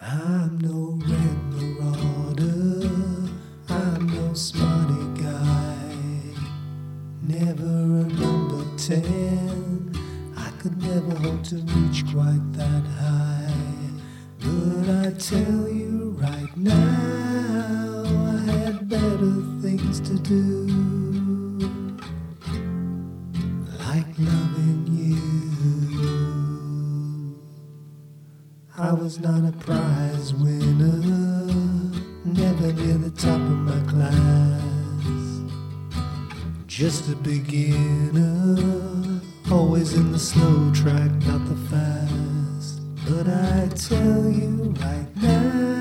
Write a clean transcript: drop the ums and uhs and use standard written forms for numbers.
I'm no red marauder, I'm no smarty guy, never a number 10. I could never hope to reach quite that high, but I tell you right now, I had better things to do, like loving you. I was not a prize winner, never near the top of my class, just a beginner, always in the slow track, not the fast. But I tell you right now,